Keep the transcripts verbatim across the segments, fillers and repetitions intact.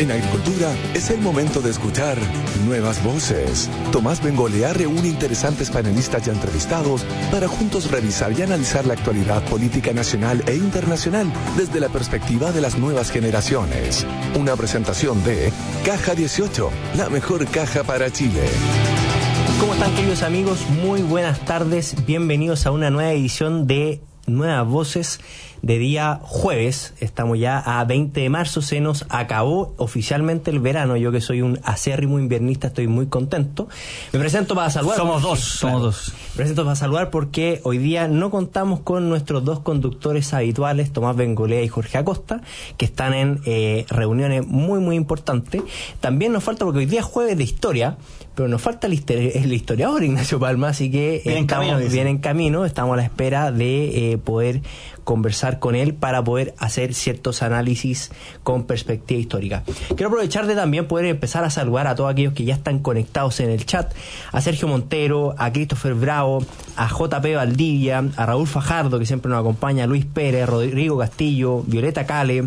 En agricultura es el momento de escuchar nuevas voces. Tomás Bengolea reúne interesantes panelistas ya entrevistados para juntos revisar y analizar la actualidad política nacional e internacional desde la perspectiva de las nuevas generaciones. Una presentación de Caja dieciocho, la mejor caja para Chile. ¿Cómo están, queridos amigos? Muy buenas tardes. Bienvenidos a una nueva edición de Nuevas Voces de día jueves. Estamos ya a veinte de marzo, se nos acabó oficialmente el verano. Yo, que soy un acérrimo inviernista, estoy muy contento. Me presento para saludar. Somos dos, claro, somos dos. Me presento para saludar porque hoy día no contamos con nuestros dos conductores habituales, Tomás Bengolea y Jorge Acosta, que están en eh, reuniones muy muy importantes. También nos falta, porque hoy día es jueves de historia, pero nos falta el, histori- el historiador Ignacio Palma, así que eh, Viene en estamos camino, bien en camino, estamos a la espera de eh, poder conversar con él para poder hacer ciertos análisis con perspectiva histórica. Quiero aprovechar de también poder empezar a saludar a todos aquellos que ya están conectados en el chat: a Sergio Montero, a Christopher Bravo, a J P Valdivia, a Raúl Fajardo, que siempre nos acompaña, a Luis Pérez, Rodrigo Castillo, Violeta Cale,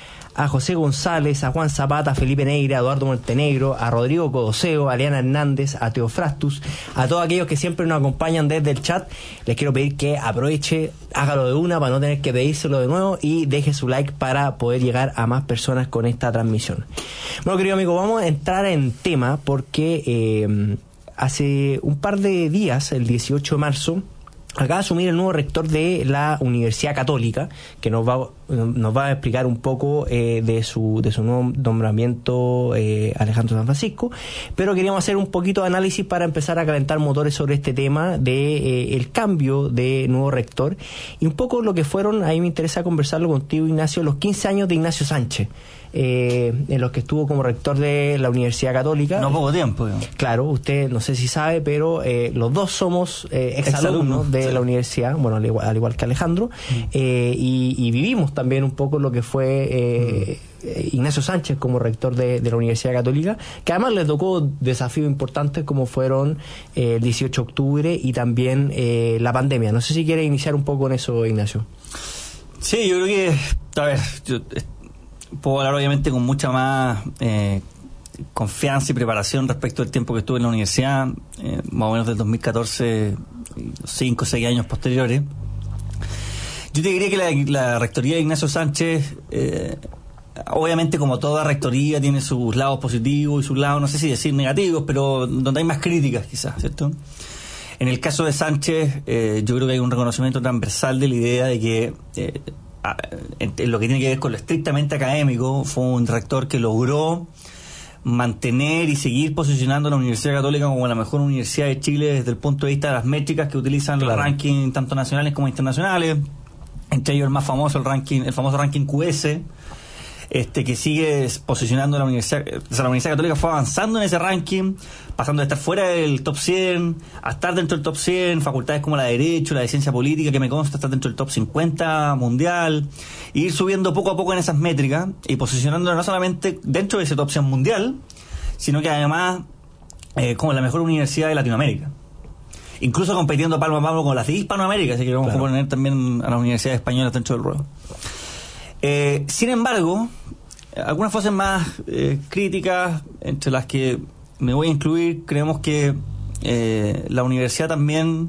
a José González, a Juan Zapata, a Felipe Neira, a Eduardo Montenegro, a Rodrigo Codoseo, a Liana Hernández, a Teofrastus, a todos aquellos que siempre nos acompañan desde el chat. Les quiero pedir que aproveche, hágalo de una para no tener que pedírselo de nuevo, y deje su like para poder llegar a más personas con esta transmisión. Bueno, querido amigo, vamos a entrar en tema porque eh, hace un par de días, el dieciocho de marzo, acaba de asumir el nuevo rector de la Universidad Católica, que nos va nos va a explicar un poco eh, de su de su nuevo nombramiento, eh, Alejandro San Francisco. Pero queríamos hacer un poquito de análisis para empezar a calentar motores sobre este tema de eh, el cambio de nuevo rector, y un poco lo que fueron, ahí me interesa conversarlo contigo, Ignacio, los quince años de Ignacio Sánchez, eh, en los que estuvo como rector de la Universidad Católica. No poco tiempo, digamos. Claro, usted no sé si sabe, pero eh, los dos somos eh, exalumnos de sí. la universidad, bueno, al igual, al igual que Alejandro, mm. eh, y, y vivimos también un poco lo que fue eh, mm. Ignacio Sánchez como rector de, de la Universidad Católica, que además le tocó desafíos importantes como fueron eh, el dieciocho de octubre y también eh, la pandemia. No sé si quiere iniciar un poco con eso, Ignacio. Sí, yo creo que, a ver, yo eh, puedo hablar obviamente con mucha más eh, confianza y preparación respecto al tiempo que estuve en la universidad, eh, más o menos del dos mil catorce, cinco o seis años posteriores. Yo te diría que la, la rectoría de Ignacio Sánchez, eh, obviamente, como toda rectoría, tiene sus lados positivos y sus lados, no sé si decir negativos, pero donde hay más críticas quizás, ¿cierto? En el caso de Sánchez, eh, yo creo que hay un reconocimiento transversal de la idea de que eh, en, en lo que tiene que ver con lo estrictamente académico, fue un rector que logró mantener y seguir posicionando a la Universidad Católica como la mejor universidad de Chile desde el punto de vista de las métricas que utilizan claro. los rankings tanto nacionales como internacionales, entre ellos el más famoso, el ranking, el famoso ranking Q S, este que sigue posicionando a la Universidad, o sea, la Universidad Católica fue avanzando en ese ranking, pasando de estar fuera del top cien a estar dentro del top cien, facultades como la de Derecho, la de Ciencia Política, que me consta estar dentro del top cincuenta mundial, e ir subiendo poco a poco en esas métricas y posicionándola no solamente dentro de ese top cien mundial, sino que además eh, como la mejor universidad de Latinoamérica, incluso compitiendo palmo a palmo con las de Hispanoamérica, así que vamos claro. a poner también a las universidades españolas dentro del ruedo. Eh, sin embargo, algunas voces más eh, críticas, entre las que me voy a incluir, creemos que eh, la universidad también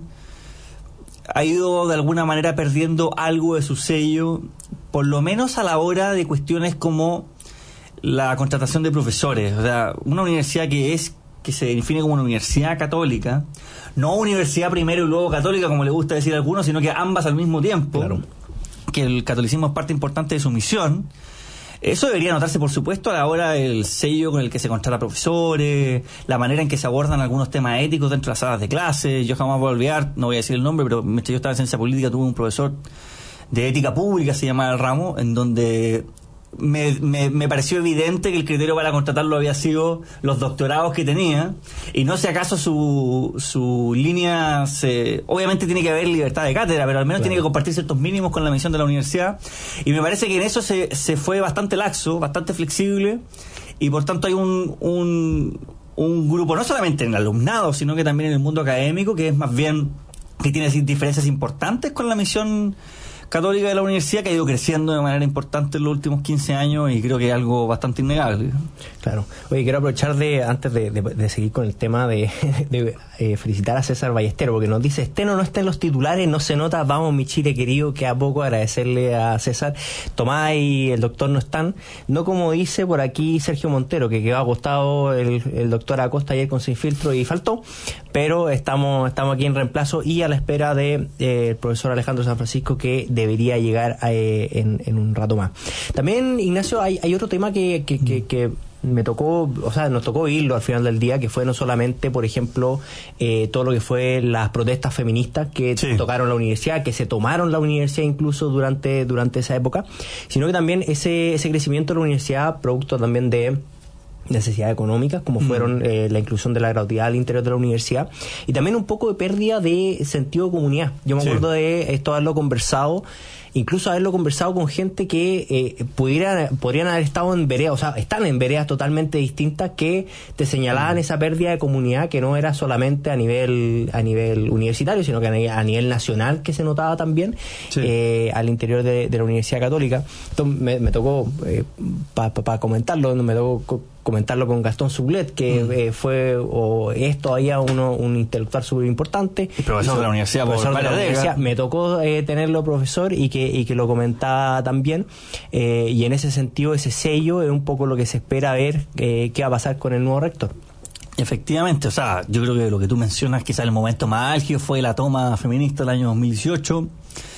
ha ido de alguna manera perdiendo algo de su sello, por lo menos a la hora de cuestiones como la contratación de profesores. O sea, una universidad que es que se define como una universidad católica, no universidad primero y luego católica, como le gusta decir a algunos, sino que ambas al mismo tiempo. Claro. Que el catolicismo es parte importante de su misión. Eso debería notarse, por supuesto, a la hora del sello con el que se contrata profesores, la manera en que se abordan algunos temas éticos dentro de las salas de clase. Yo jamás voy a olvidar, no voy a decir el nombre, pero mientras yo estaba en Ciencia Política tuve un profesor de ética pública, se llama el ramo, en donde me, me, me pareció evidente que el criterio para contratarlo había sido los doctorados que tenía, y no sé acaso su, su línea se, obviamente tiene que haber libertad de cátedra, pero al menos claro. tiene que compartir ciertos mínimos con la misión de la universidad, y me parece que en eso se, se fue bastante laxo, bastante flexible, y por tanto hay un, un, un grupo, no solamente en el alumnado, sino que también en el mundo académico, que es más bien, que tiene diferencias importantes con la misión católica de la universidad, que ha ido creciendo de manera importante en los últimos quince años y creo que es algo bastante innegable. Claro. Oye, quiero aprovechar de, antes de, de, de seguir con el tema de, de eh, felicitar a César Ballestero, porque nos dice, Steno no está en los titulares, no se nota, vamos mi Chile querido, que a poco agradecerle a César. Tomás y el doctor no están, no como dice por aquí Sergio Montero, que quedó acostado el, el doctor Acosta ayer con Sin Filtro y faltó, pero estamos, estamos aquí en reemplazo y a la espera de eh, el profesor Alejandro San Francisco, que debería llegar eh, en, en un rato más. También, Ignacio, hay, hay otro tema que, que, que, que me tocó, o sea, nos tocó oírlo al final del día, que fue no solamente, por ejemplo, eh, todo lo que fue las protestas feministas que sí. tocaron la universidad, que se tomaron la universidad incluso durante, durante esa época, sino que también ese, ese crecimiento de la universidad, producto también de necesidades económicas, como fueron mm. eh, la inclusión de la gratuidad al interior de la universidad, y también un poco de pérdida de sentido de comunidad. Yo me sí. acuerdo de esto haberlo conversado, incluso haberlo conversado con gente que eh, pudiera, podrían haber estado en veredas, o sea, están en veredas totalmente distintas, que te señalaban mm. esa pérdida de comunidad, que no era solamente a nivel a nivel universitario, sino que a nivel nacional, que se notaba también sí. eh, al interior de, de la Universidad Católica. Entonces me, me tocó, eh, para pa, pa comentarlo, me tocó comentarlo con Gastón Sublet, que mm. eh, fue o es todavía uno, un intelectual súper importante. Y profesor no, de la universidad. Profesor de la universidad. Me tocó eh, tenerlo profesor y que, y que lo comentaba también. Eh, y en ese sentido, ese sello es un poco lo que se espera ver eh, qué va a pasar con el nuevo rector. Efectivamente, o sea, yo creo que lo que tú mencionas, quizás el momento más álgido fue la toma feminista del año dos mil dieciocho.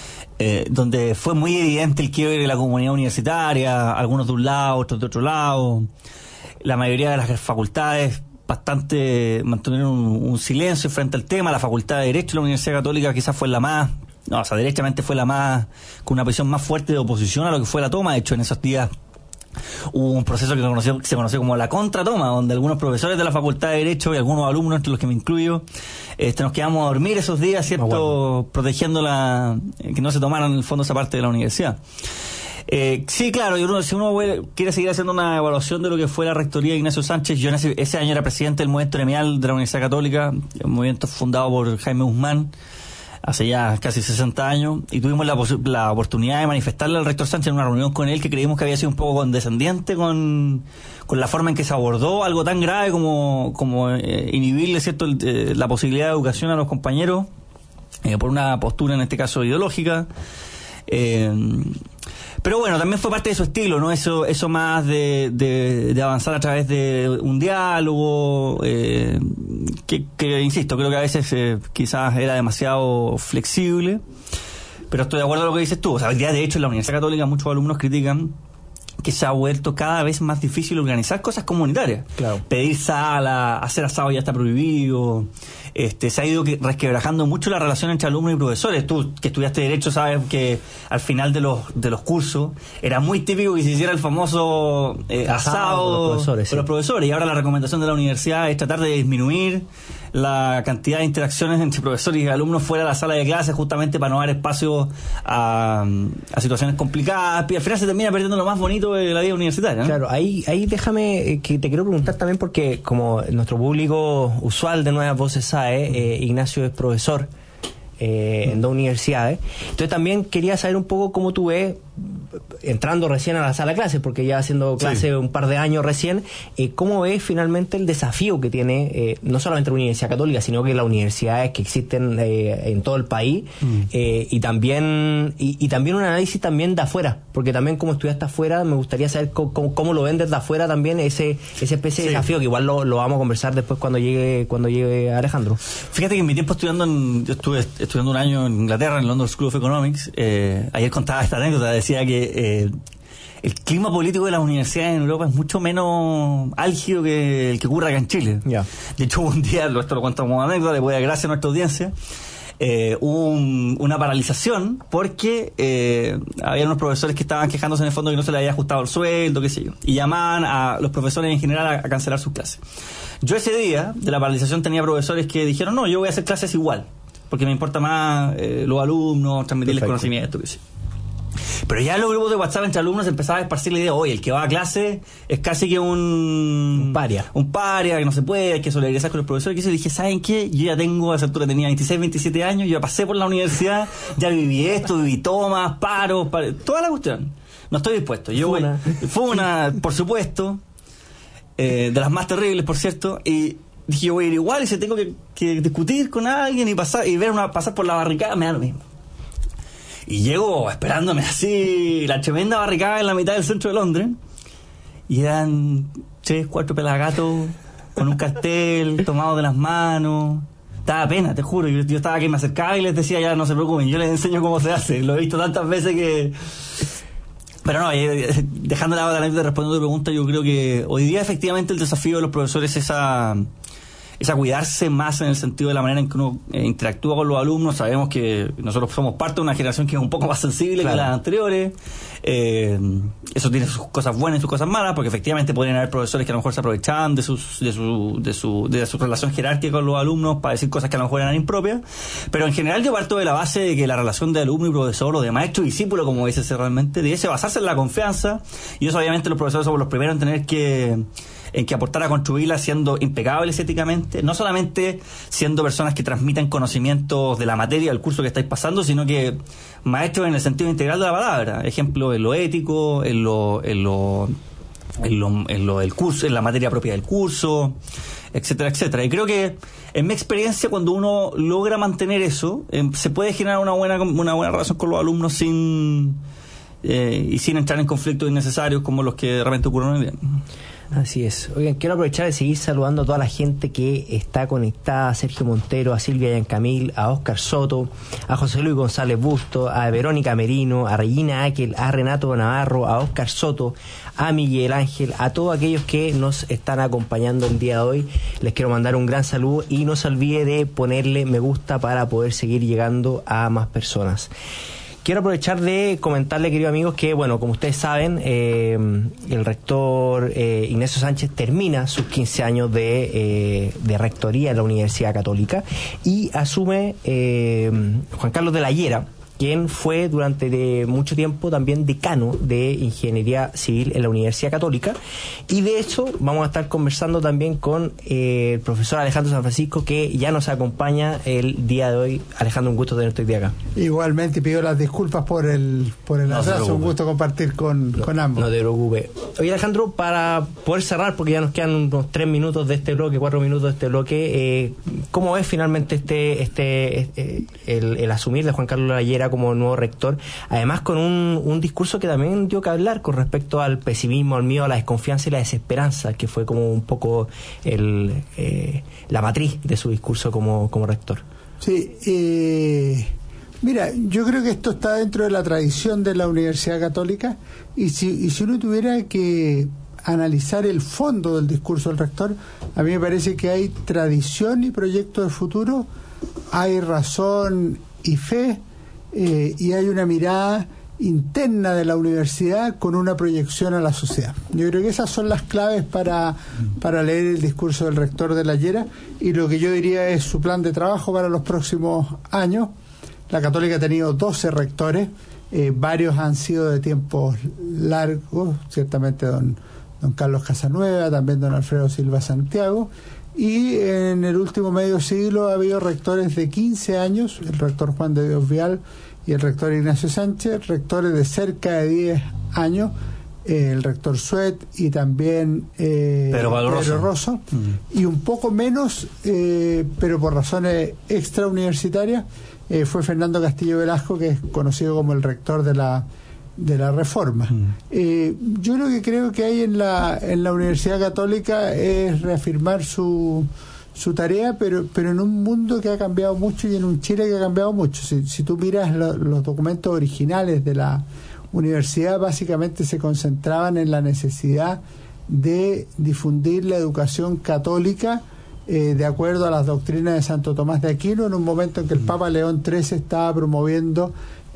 Eh, donde fue muy evidente el quiebre de la comunidad universitaria, algunos de un lado, otros de otro lado. La mayoría de las facultades bastante mantuvieron un, un silencio frente al tema. La Facultad de Derecho de la Universidad Católica quizás fue la más, no, o sea, derechamente fue la más, con una posición más fuerte de oposición a lo que fue la toma. De hecho, en esos días hubo un proceso que se conoció, se conoció como la contratoma, donde algunos profesores de la Facultad de Derecho y algunos alumnos, entre los que me incluyo, este, nos quedamos a dormir esos días, ¿cierto? Bueno. Protegiendo la, que no se tomaran en el fondo esa parte de la universidad. Eh, sí, claro, uno, si uno quiere seguir haciendo una evaluación de lo que fue la rectoría de Ignacio Sánchez, yo en ese, ese año era presidente del movimiento gremial de la Universidad Católica, un movimiento fundado por Jaime Guzmán, hace ya casi sesenta años, y tuvimos la, la oportunidad de manifestarle al rector Sánchez en una reunión con él, que creímos que había sido un poco condescendiente con, con la forma en que se abordó algo tan grave como, como eh, inhibirle, ¿cierto?, el, eh, la posibilidad de educación a los compañeros, eh, por una postura en este caso ideológica. Eh, Pero bueno, también fue parte de su estilo, ¿no? Eso eso más de, de, de avanzar a través de un diálogo, eh, que, que, insisto, creo que a veces eh, quizás era demasiado flexible, pero estoy de acuerdo con lo que dices tú. O sea, de hecho en la Universidad Católica muchos alumnos critican que se ha vuelto cada vez más difícil organizar cosas comunitarias. Claro. Pedir sala, hacer asado ya está prohibido. Este, se ha ido resquebrajando mucho la relación entre alumnos y profesores. Tú, que estudiaste Derecho, sabes que al final de los de los cursos era muy típico que se hiciera el famoso eh, asado con los profesores, con los profesores. Y ahora la recomendación de la universidad es tratar de disminuir la cantidad de interacciones entre profesores y alumnos fuera de la sala de clases, justamente para no dar espacio a, a situaciones complicadas. Y al final se termina perdiendo lo más bonito de la vida universitaria, ¿no? Claro, ahí, ahí déjame que te quiero preguntar también, porque como nuestro público usual de Nuevas Voces sabe, eh, Ignacio es profesor eh, en dos universidades. Entonces también quería saber un poco cómo tú ves, entrando recién a la sala de clases, porque ya haciendo clase sí. un par de años recién, eh, ¿cómo ves finalmente el desafío que tiene eh, no solamente la Universidad Católica, sino que las universidades que existen eh, en todo el país, mm. eh, y también y, y también un análisis también de afuera, porque también como estudiaste afuera, me gustaría saber cómo, cómo, cómo lo ven desde afuera también, ese esa especie sí. de desafío, que igual lo, lo vamos a conversar después cuando llegue cuando llegue Alejandro. Fíjate que en mi tiempo estudiando, en, yo estuve estudiando un año en Inglaterra, en London School of Economics, eh, ayer contaba esta anécdota, decía que eh, el clima político de las universidades en Europa es mucho menos álgido que el que ocurre acá en Chile. Yeah. De hecho, un día, esto lo cuento como anécdota, le voy a dar gracias a nuestra audiencia, eh, hubo un, una paralización porque eh, había unos profesores que estaban quejándose en el fondo que no se les había ajustado el sueldo, qué sé yo, y llamaban a los profesores en general a, a cancelar sus clases. Yo ese día de la paralización tenía profesores que dijeron, no, yo voy a hacer clases igual, porque me importa más eh, los alumnos, transmitirles Perfecto. conocimiento, qué sé yo. Pero ya en los grupos de WhatsApp entre alumnos se empezaba a esparcir la idea, oye, el que va a clase es casi que un, un paria. Un paria, que no se puede, hay que solidarizar con los profesores. Y yo dije, ¿saben qué? Yo ya tengo, a esa altura tenía veintiséis, veintisiete años, yo ya pasé por la universidad, ya viví esto, viví tomas, paros, paros, toda la cuestión. No estoy dispuesto. Yo fue voy, una, fue una por supuesto, eh, de las más terribles, por cierto, y dije, yo voy a ir igual, y si tengo que, que discutir con alguien y pasar y ver una pasar por la barricada, me da lo mismo. Y llego esperándome así la tremenda barricada en la mitad del centro de Londres, y eran tres, cuatro pelagatos con un cartel tomado de las manos. Daba pena, te juro. Yo, yo estaba que me acercaba y les decía, ya no se preocupen, yo les enseño cómo se hace. Lo he visto tantas veces que... Pero no, dejando la anécdota respondiendo a tu pregunta, yo creo que hoy día efectivamente el desafío de los profesores es a, es a cuidarse más en el sentido de la manera en que uno interactúa con los alumnos. Sabemos que nosotros somos parte de una generación que es un poco más sensible, claro, que las anteriores. Eh, eso tiene sus cosas buenas y sus cosas malas, porque efectivamente podrían haber profesores que a lo mejor se aprovechaban de sus de su de su de su relación jerárquica con los alumnos para decir cosas que a lo mejor eran impropias. Pero en general yo parto de la base de que la relación de alumno y profesor, o de maestro y discípulo, como dice realmente, debe basarse en la confianza, y eso obviamente los profesores somos los primeros en tener que en que aportar a construirla siendo impecables éticamente, no solamente siendo personas que transmitan conocimientos de la materia del curso que estáis pasando, sino que maestros en el sentido integral de la palabra. Ejemplo, en lo ético, en lo en lo en lo, en lo del curso, en la materia propia del curso, etcétera, etcétera. Y creo que en mi experiencia, cuando uno logra mantener eso, eh, se puede generar una buena una buena relación con los alumnos sin eh, y sin entrar en conflictos innecesarios como los que de repente ocurren hoy día. Así es. Oigan, quiero aprovechar de seguir saludando a toda la gente que está conectada: a Sergio Montero, a Silvia Yancamil, a Óscar Soto, a José Luis González Busto, a Verónica Merino, a Regina Aquel, a Renato Navarro, a Óscar Soto, a Miguel Ángel, a todos aquellos que nos están acompañando el día de hoy. Les quiero mandar un gran saludo y no se olvide de ponerle me gusta para poder seguir llegando a más personas. Quiero aprovechar de comentarle, queridos amigos, que, bueno, como ustedes saben, eh, el rector eh, Ignacio Sánchez termina sus quince años de, eh, de rectoría en la Universidad Católica y asume eh, Juan Carlos de la Hiera, quien fue durante de mucho tiempo también decano de Ingeniería Civil en la Universidad Católica. Y de hecho vamos a estar conversando también con eh, el profesor Alejandro San Francisco, que ya nos acompaña el día de hoy. Alejandro, un gusto tenerte hoy día acá. Igualmente, pido las disculpas por el por el no atraso, un gusto compartir con, no, con ambos. No te preocupes. Oye, Alejandro, para poder cerrar, porque ya nos quedan unos tres minutos de este bloque, cuatro minutos de este bloque, eh, ¿cómo ves finalmente este este, este el, el asumir de Juan Carlos de la Hiera como nuevo rector, además con un, un discurso que también dio que hablar con respecto al pesimismo, al miedo, a la desconfianza y la desesperanza, que fue como un poco el, eh, la matriz de su discurso como, como rector? Sí, eh, mira, yo creo que esto está dentro de la tradición de la Universidad Católica, y si, y si uno tuviera que analizar el fondo del discurso del rector, a mí me parece que hay tradición y proyecto de futuro, hay razón y fe, Eh, y hay una mirada interna de la universidad con una proyección a la sociedad. Yo creo que esas son las claves para, para leer el discurso del rector de la Hiera, y lo que yo diría es su plan de trabajo para los próximos años. La Católica ha tenido doce rectores, eh, varios han sido de tiempos largos, ciertamente don, don Carlos Casanueva, también don Alfredo Silva Santiago, y en el último medio siglo ha habido rectores de quince años, el rector Juan de Dios Vial y el rector Ignacio Sánchez, rectores de cerca de diez años, eh, el rector Suet y también eh, Pedro, Pedro Rosso, mm. y un poco menos, eh, pero por razones extrauniversitarias, eh, fue Fernando Castillo Velasco, que es conocido como el rector de la de la Reforma. Mm. Eh, yo lo que creo que hay en la en la Universidad Católica es reafirmar su su tarea, pero pero en un mundo que ha cambiado mucho y en un Chile que ha cambiado mucho. Si, si tú miras lo, los documentos originales de la universidad, básicamente se concentraban en la necesidad de difundir la educación católica eh, de acuerdo a las doctrinas de Santo Tomás de Aquino, en un momento en que el Papa León trece estaba promoviendo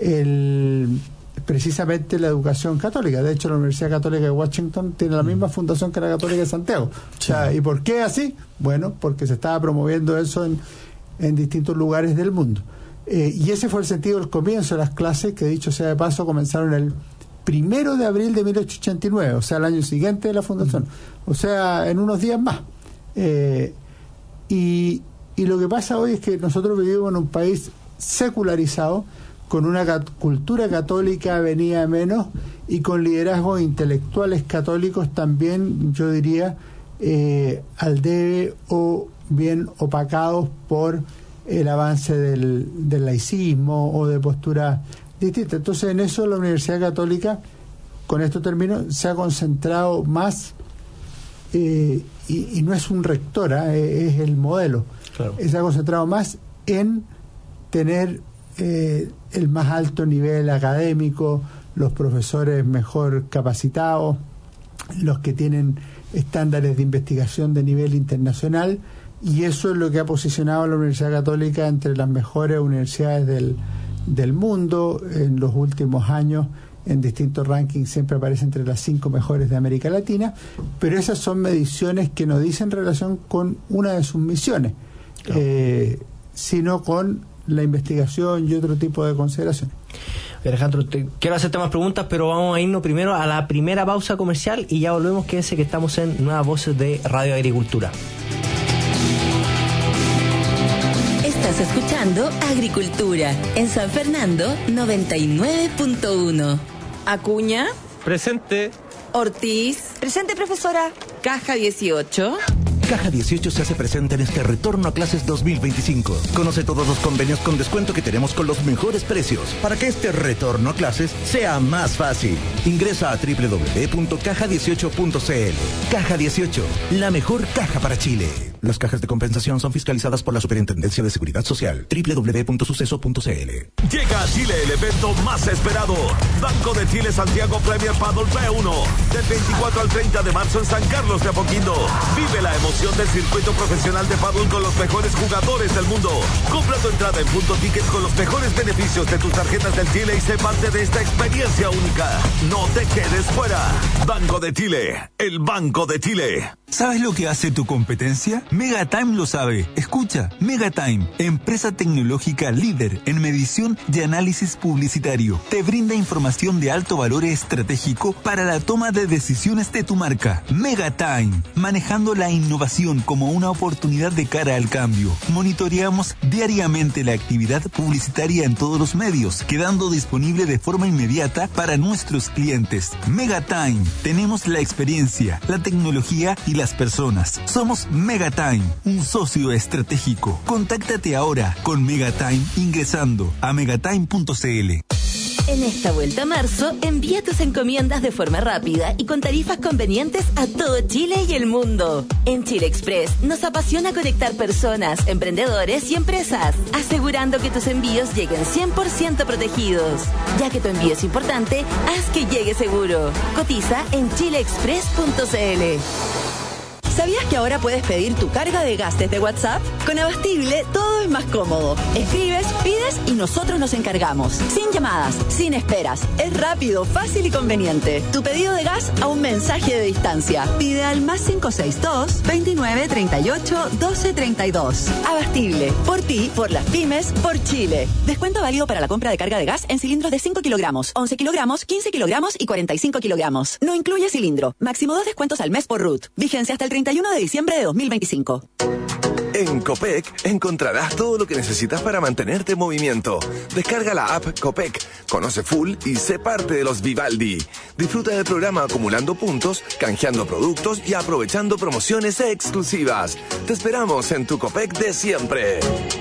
el precisamente la educación católica. De hecho, la Universidad Católica de Washington tiene la misma fundación que la Católica de Santiago. Sí. O sea, ¿y por qué así? Bueno, porque se estaba promoviendo eso en, en distintos lugares del mundo. Eh, y ese fue el sentido del comienzo de las clases, que dicho sea de paso, comenzaron el primero de abril de mil ochocientos ochenta y nueve, o sea, el año siguiente de la fundación, o sea, en unos días más. Eh, y, y lo que pasa hoy es que nosotros vivimos en un país secularizado, con una cat- cultura católica venida de menos y con liderazgos intelectuales católicos también, yo diría, eh, al debe o bien opacados por el avance del, del laicismo o de posturas distintas. Entonces, en eso la Universidad Católica, con esto termino, se ha concentrado más, eh, y, y no es un rector, ¿eh? Es el modelo. Claro. Se ha concentrado más en tener eh, el más alto nivel académico, los profesores mejor capacitados, los que tienen estándares de investigación de nivel internacional, y eso es lo que ha posicionado a la Universidad Católica entre las mejores universidades del, del mundo. En los últimos años, en distintos rankings, siempre aparece entre las cinco mejores de América Latina, pero esas son mediciones que no dicen relación con una de sus misiones, claro. eh, sino con la investigación y otro tipo de consideraciones. Alejandro, te quiero hacerte más preguntas, pero vamos a irnos primero a la primera pausa comercial y ya volvemos. Quédense que estamos en Nuevas Voces de Radio Agricultura. Estás escuchando Agricultura en San Fernando noventa y nueve punto uno. Acuña. Presente. Ortiz. Presente, profesora. Caja dieciocho. Caja dieciocho se hace presente en este retorno a clases dos mil veinticinco. Conoce todos los convenios con descuento que tenemos con los mejores precios para que este retorno a clases sea más fácil. Ingresa a doble u doble u doble u punto caja dieciocho punto c l. Caja dieciocho, la mejor caja para Chile. Las cajas de compensación son fiscalizadas por la Superintendencia de Seguridad Social. doble u doble u doble u punto suceso punto c l. Llega a Chile el evento más esperado. Banco de Chile Santiago Premier Paddle B uno. Del veinticuatro al treinta de marzo en San Carlos de Apoquindo. Vive la emoción del circuito profesional de paddle con los mejores jugadores del mundo. Compra tu entrada en Punto Tickets con los mejores beneficios de tus tarjetas del Chile y sé parte de esta experiencia única. No te quedes fuera. Banco de Chile, el Banco de Chile. ¿Sabes lo que hace tu competencia? Megatime lo sabe. Escucha, Megatime, empresa tecnológica líder en medición y análisis publicitario, te brinda información de alto valor estratégico para la toma de decisiones de tu marca. Megatime, manejando la innovación como una oportunidad de cara al cambio. Monitoreamos diariamente la actividad publicitaria en todos los medios, quedando disponible de forma inmediata para nuestros clientes. Megatime, tenemos la experiencia, la tecnología y la las personas. Somos Megatime, un socio estratégico. Contáctate ahora con Megatime ingresando a megatime punto c l. En esta vuelta a marzo, envía tus encomiendas de forma rápida y con tarifas convenientes a todo Chile y el mundo. En Chile Express nos apasiona conectar personas, emprendedores y empresas, asegurando que tus envíos lleguen cien por ciento protegidos. Ya que tu envío es importante, haz que llegue seguro. Cotiza en chile express punto c l. ¿Sabías que ahora puedes pedir tu carga de gas desde WhatsApp? Con Abastible todo es más cómodo. Escribes, pides y nosotros nos encargamos. Sin llamadas, sin esperas. Es rápido, fácil y conveniente. Tu pedido de gas a un mensaje de distancia. Pide al más cinco seis dos, veintinueve, treinta y ocho, doce, treinta y dos. Abastible. Por ti, por las pymes, por Chile. Descuento válido para la compra de carga de gas en cilindros de cinco kilogramos, once kilogramos, quince kilogramos y cuarenta y cinco kilogramos. No incluye cilindro. Máximo dos descuentos al mes por R U T. Vigencia hasta el treinta y uno de diciembre de dos mil veinticinco. En Copec encontrarás todo lo que necesitas para mantenerte en movimiento. Descarga la app Copec, conoce full y sé parte de los Vivaldi. Disfruta del programa acumulando puntos, canjeando productos y aprovechando promociones exclusivas. Te esperamos en tu Copec de siempre.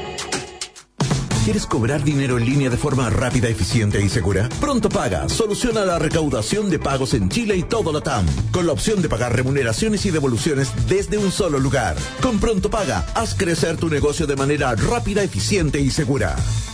¿Quieres cobrar dinero en línea de forma rápida, eficiente y segura? Pronto Paga soluciona la recaudación de pagos en Chile y todo Latam, con la opción de pagar remuneraciones y devoluciones desde un solo lugar. Con Pronto Paga, haz crecer tu negocio de manera rápida, eficiente y segura.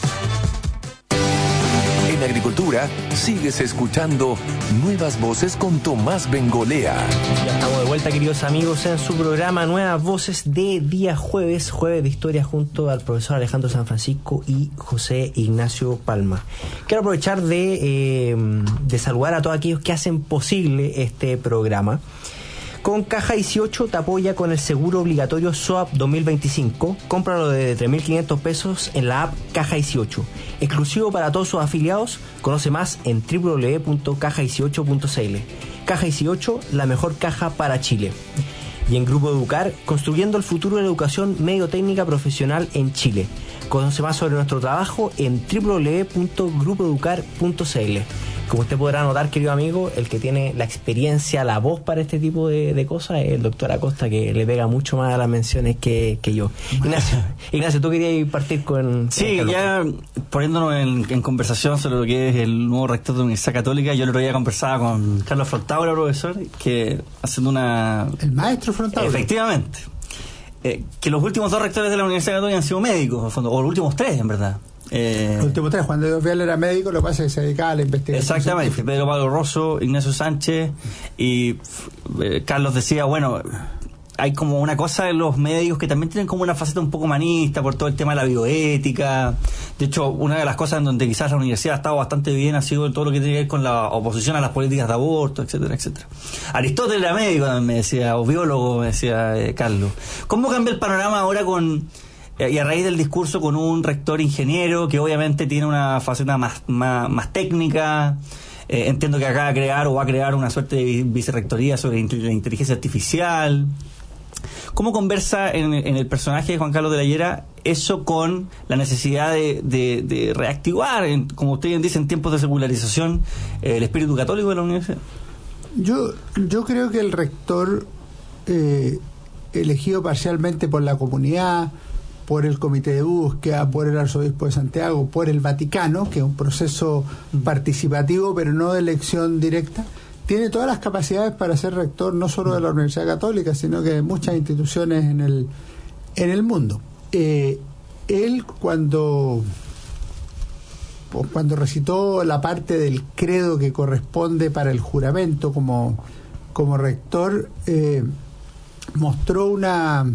En Agricultura, sigues escuchando Nuevas Voces con Tomás Bengolea. Ya estamos de vuelta, queridos amigos, en su programa Nuevas Voces de día jueves, jueves de historia, junto al profesor Alejandro San Francisco y José Ignacio Palma. Quiero aprovechar de, eh, de saludar a todos aquellos que hacen posible este programa. Con Caja dieciocho te apoya con el seguro obligatorio S O A P dos mil veinticinco. Cómpralo de tres mil quinientos pesos en la app Caja dieciocho. Exclusivo para todos sus afiliados. Conoce más en doble u doble u doble u punto caja dieciocho punto c l. Caja dieciocho, la mejor caja para Chile. Y en Grupo Educar, construyendo el futuro de la educación medio técnica profesional en Chile. Conoce más sobre nuestro trabajo en doble u doble u doble u punto grupo educar punto c l. Como usted podrá notar, querido amigo, el que tiene la experiencia, la voz para este tipo de, de cosas es el doctor Acosta, que le pega mucho más a las menciones que, que yo. Ignacio, Ignacio, tú querías partir con... Sí, con ya poniéndonos en, en conversación sobre lo que es el nuevo rector de la Universidad Católica, yo el otro día conversaba con Carlos Frontaura, profesor, que haciendo una... El maestro Frontaura. Efectivamente. Eh, que los últimos dos rectores de la Universidad Católica han sido médicos, en fondo, o los últimos tres, en verdad. Eh, los últimos tres, Juan de Dios Vial era médico, lo que pasa es que se dedicaba a la investigación. Exactamente, científica. Pedro Pablo Rosso, Ignacio Sánchez y eh, Carlos decía, bueno, hay como una cosa en los médicos que también tienen como una faceta un poco humanista por todo el tema de la bioética. De hecho, una de las cosas en donde quizás la universidad ha estado bastante bien ha sido todo lo que tiene que ver con la oposición a las políticas de aborto, etcétera, etcétera. Aristóteles era médico también, me decía, o biólogo, me decía eh, Carlos. ¿Cómo cambia el panorama ahora con... y a raíz del discurso con un rector ingeniero que obviamente tiene una faceta más, más, más técnica? Eh, entiendo que acaba de crear o va a crear una suerte de vicerrectoría sobre la inteligencia artificial. ¿Cómo conversa en, en el personaje de Juan Carlos de la Llera eso con la necesidad de, de, de reactivar, en, como ustedes dicen, en tiempos de secularización, eh, el espíritu católico de la universidad? Yo, yo creo que el rector, eh, elegido parcialmente por la comunidad, por el comité de búsqueda, por el arzobispo de Santiago, por el Vaticano, que es un proceso participativo pero no de elección directa, tiene todas las capacidades para ser rector no solo de la Universidad Católica, sino que de muchas instituciones en el en el mundo. Eh, él cuando cuando recitó la parte del credo que corresponde para el juramento como, como rector, eh, mostró una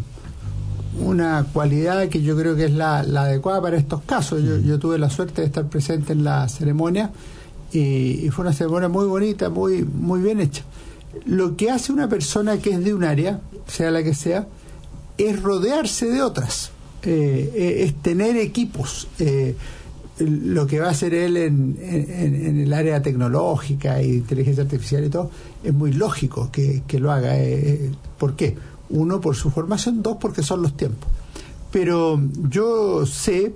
una cualidad que yo creo que es la, la adecuada para estos casos. Yo, yo tuve la suerte de estar presente en la ceremonia y, y fue una ceremonia muy bonita, muy, muy bien hecha. Lo que hace una persona que es de un área, sea la que sea, es rodearse de otras, eh, es tener equipos. Eh, lo que va a hacer él en, en, en el área tecnológica y inteligencia artificial y todo, es muy lógico que, que lo haga. Eh, ¿Por qué? Uno, por su formación; dos, porque son los tiempos. Pero yo sé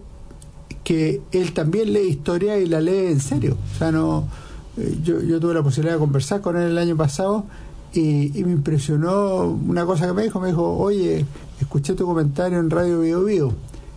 que él también lee historia y la lee en serio. O sea, no, eh, yo, yo tuve la posibilidad de conversar con él el año pasado y, y me impresionó una cosa que me dijo. Me dijo, oye, escuché tu comentario en Radio Bio Bio.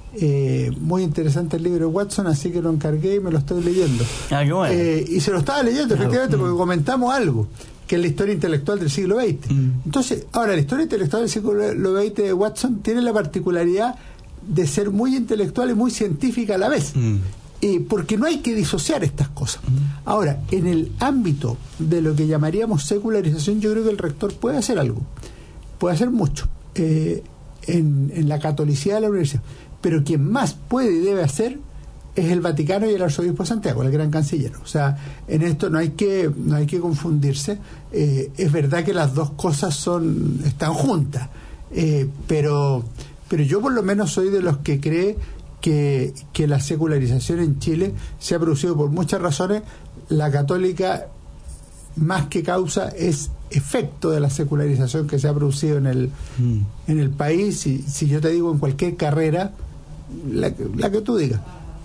Eh, muy interesante el libro de Watson, así que lo encargué y me lo estoy leyendo. Ah, qué bueno. Eh, y se lo estaba leyendo, efectivamente, porque comentamos algo, que es la historia intelectual del siglo veinte. Mm. Entonces, ahora, la historia intelectual del siglo veinte de Watson tiene la particularidad de ser muy intelectual y muy científica a la vez. Mm. Eh, porque no hay que disociar estas cosas. Mm. Ahora, en el ámbito de lo que llamaríamos secularización, yo creo que el rector puede hacer algo, puede hacer mucho eh, en, en la catolicidad de la universidad, pero quien más puede y debe hacer es el Vaticano y el arzobispo de Santiago, el gran canciller. O sea, en esto no hay que no hay que confundirse. Eh, es verdad que las dos cosas son están juntas, eh, pero pero yo por lo menos soy de los que cree que, que la secularización en Chile se ha producido por muchas razones. La católica, más que causa, es efecto de la secularización que se ha producido en el mm. en el país. Y si yo te digo en cualquier carrera, la, la que tú digas,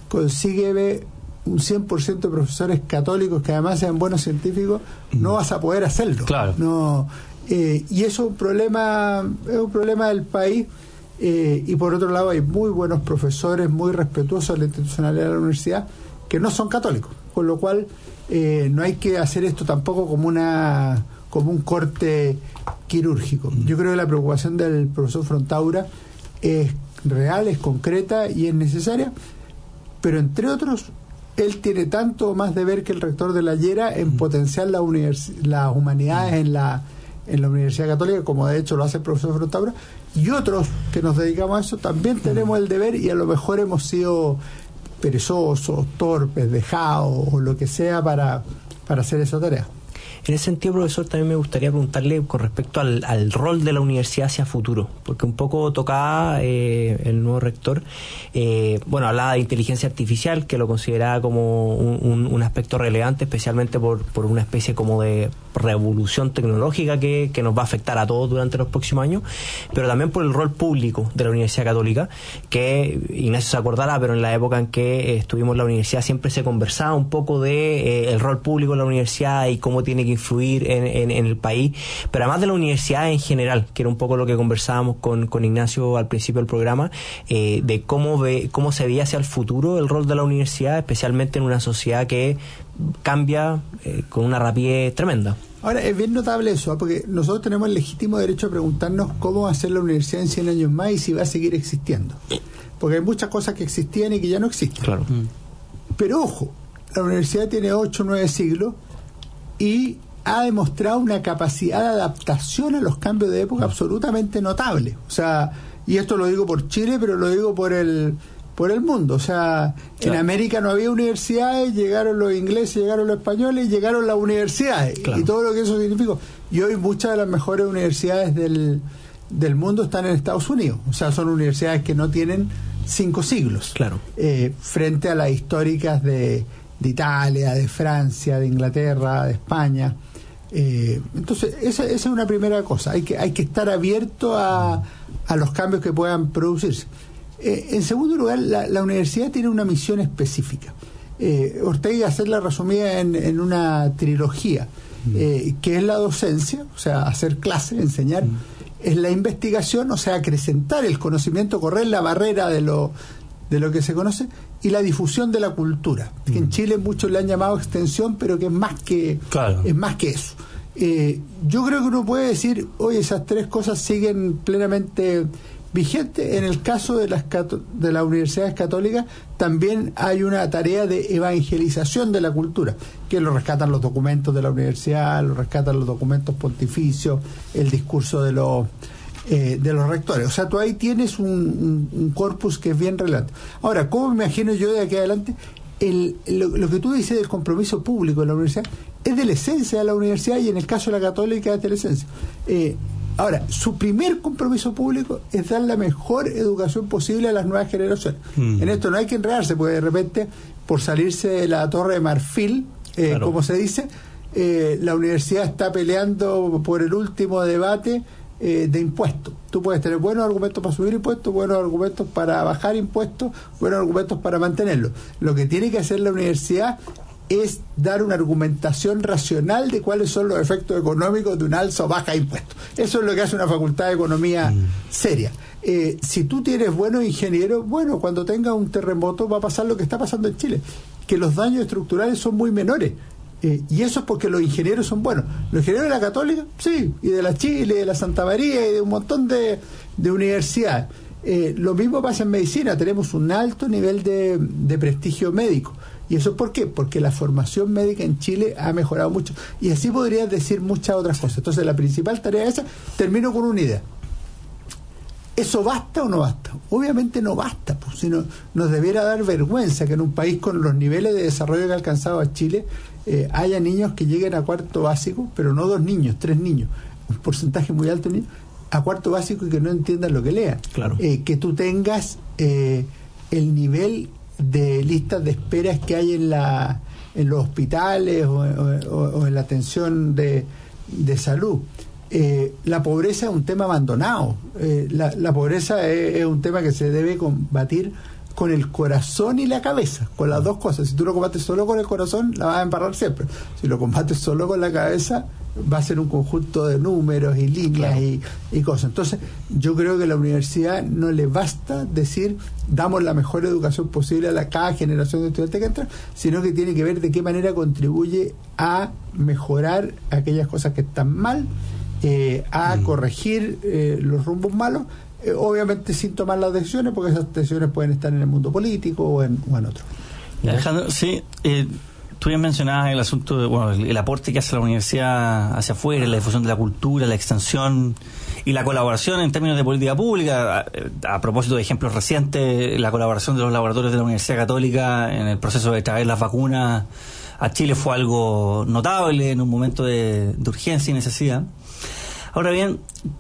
consigue un cien por ciento de profesores católicos que además sean buenos científicos, no vas a poder hacerlo. Claro. No, eh, y eso es un problema, es un problema del país. Eh, y por otro lado hay muy buenos profesores, muy respetuosos de la institucionalidad de la universidad, que no son católicos, con lo cual eh, no hay que hacer esto tampoco como una como un corte quirúrgico. Yo creo que la preocupación del profesor Frontaura es real, es concreta y es necesaria, pero entre otros, él tiene tanto más deber que el rector de la Llera en potenciar la univers- las humanidades en la, en la Universidad Católica, como de hecho lo hace el profesor Frontaura, y otros que nos dedicamos a eso también tenemos el deber, y a lo mejor hemos sido perezosos, torpes, dejados o lo que sea para, para hacer esa tarea. En ese sentido, profesor, también me gustaría preguntarle con respecto al, al rol de la universidad hacia futuro, porque un poco tocaba eh, el nuevo rector, eh, bueno, hablaba de inteligencia artificial, que lo consideraba como un, un, un aspecto relevante, especialmente por, por una especie como de revolución tecnológica que, que nos va a afectar a todos durante los próximos años, pero también por el rol público de la Universidad Católica, que Ignacio se acordará, pero en la época en que estuvimos en la universidad siempre se conversaba un poco de eh, el rol público de la universidad y cómo tiene que influir en, en, en el país, pero además de la universidad en general, que era un poco lo que conversábamos con, con Ignacio al principio del programa, eh, de cómo ve, cómo se veía hacia el futuro el rol de la universidad, especialmente en una sociedad que cambia eh, con una rapidez tremenda. Ahora, es bien notable eso, porque nosotros tenemos el legítimo derecho a preguntarnos cómo va a ser la universidad en cien años más y si va a seguir existiendo. Porque hay muchas cosas que existían y que ya no existen. Claro. Pero ojo, la universidad tiene ocho o nueve siglos y ha demostrado una capacidad de adaptación a los cambios de época absolutamente notable. O sea, y esto lo digo por Chile, pero lo digo por el por el mundo. O sea, claro, en América no había universidades, llegaron los ingleses, llegaron los españoles, y llegaron las universidades, claro, y todo lo que eso significó. Y hoy muchas de las mejores universidades del, del mundo están en Estados Unidos. O sea, son universidades que no tienen cinco siglos. Claro. Eh, frente a las históricas de, de Italia, de Francia, de Inglaterra, de España. Eh, entonces, esa, esa es una primera cosa. Hay que, hay que estar abierto a, a los cambios que puedan producirse. Eh, en segundo lugar, la, la universidad tiene una misión específica. Eh, Ortega hace la resumida en, en una trilogía, eh, que es la docencia, o sea, hacer clase, enseñar, mm. es la investigación, o sea, acrecentar el conocimiento, correr la barrera de lo, de lo que se conoce, y la difusión de la cultura, mm. que en Chile muchos le han llamado extensión, pero que es más que, claro, es más que eso. Eh, yo creo que uno puede decir, oye, esas tres cosas siguen plenamente vigente. En el caso de las de las universidades católicas también hay una tarea de evangelización de la cultura, que lo rescatan los documentos de la universidad, lo rescatan los documentos pontificios, el discurso de los eh, de los rectores. O sea, tú ahí tienes un, un, un corpus que es bien relevante. Ahora, ¿cómo me imagino yo de aquí adelante? El, lo, lo que tú dices del compromiso público de la universidad es de la esencia de la universidad, y en el caso de la católica es de la esencia. Eh, Ahora, su primer compromiso público es dar la mejor educación posible a las nuevas generaciones. Mm. En esto no hay que enredarse, porque de repente, por salirse de la Torre de Marfil, eh, claro, como se dice, eh, la universidad está peleando por el último debate eh, de impuestos. Tú puedes tener buenos argumentos para subir impuestos, buenos argumentos para bajar impuestos, buenos argumentos para mantenerlos. Lo que tiene que hacer la universidad es dar una argumentación racional de cuáles son los efectos económicos de un alza o baja de impuestos. Eso es lo que hace una facultad de economía mm. seria. Eh, si tú tienes buenos ingenieros, bueno, cuando tenga un terremoto va a pasar lo que está pasando en Chile, que los daños estructurales son muy menores. Eh, y eso es porque los ingenieros son buenos. Los ingenieros de la Católica, sí, y de la Chile, de la Santa María, y de un montón de, de universidades. Eh, lo mismo pasa en medicina. Tenemos un alto nivel de, de prestigio médico. ¿Y eso por qué? Porque la formación médica en Chile ha mejorado mucho. Y así podrías decir muchas otras cosas. Entonces, la principal tarea es esa. Termino con una idea. ¿Eso basta o no basta? Obviamente no basta, pues, sino nos debiera dar vergüenza que en un país con los niveles de desarrollo que ha alcanzado a Chile eh, haya niños que lleguen a cuarto básico, pero no dos niños, tres niños, un porcentaje muy alto de niños, a cuarto básico y que no entiendan lo que lean. Claro. Eh, que tú tengas eh, el nivel de listas de esperas que hay en la en los hospitales o, o, o en la atención de, de salud. Eh, la pobreza es un tema abandonado. Eh, la, la pobreza es, es un tema que se debe combatir con el corazón y la cabeza, con las dos cosas. Si tú lo combates solo con el corazón, la vas a embarrar siempre. Si lo combates solo con la cabeza, va a ser un conjunto de números y líneas, claro, y, y cosas. Entonces, yo creo que a la universidad no le basta decir damos la mejor educación posible a la, cada generación de estudiantes que entra, sino que tiene que ver de qué manera contribuye a mejorar aquellas cosas que están mal, eh, a mm. corregir eh, los rumbos malos, eh, obviamente sin tomar las decisiones, porque esas decisiones pueden estar en el mundo político o en, o en otro. Alejandro, sí, eh, tú ya mencionabas el asunto de, bueno, el, el aporte que hace la universidad hacia afuera, la difusión de la cultura, la extensión y la colaboración en términos de política pública. A, a propósito de ejemplos recientes, la colaboración de los laboratorios de la Universidad Católica en el proceso de traer las vacunas a Chile fue algo notable en un momento de, de urgencia y necesidad. Ahora bien,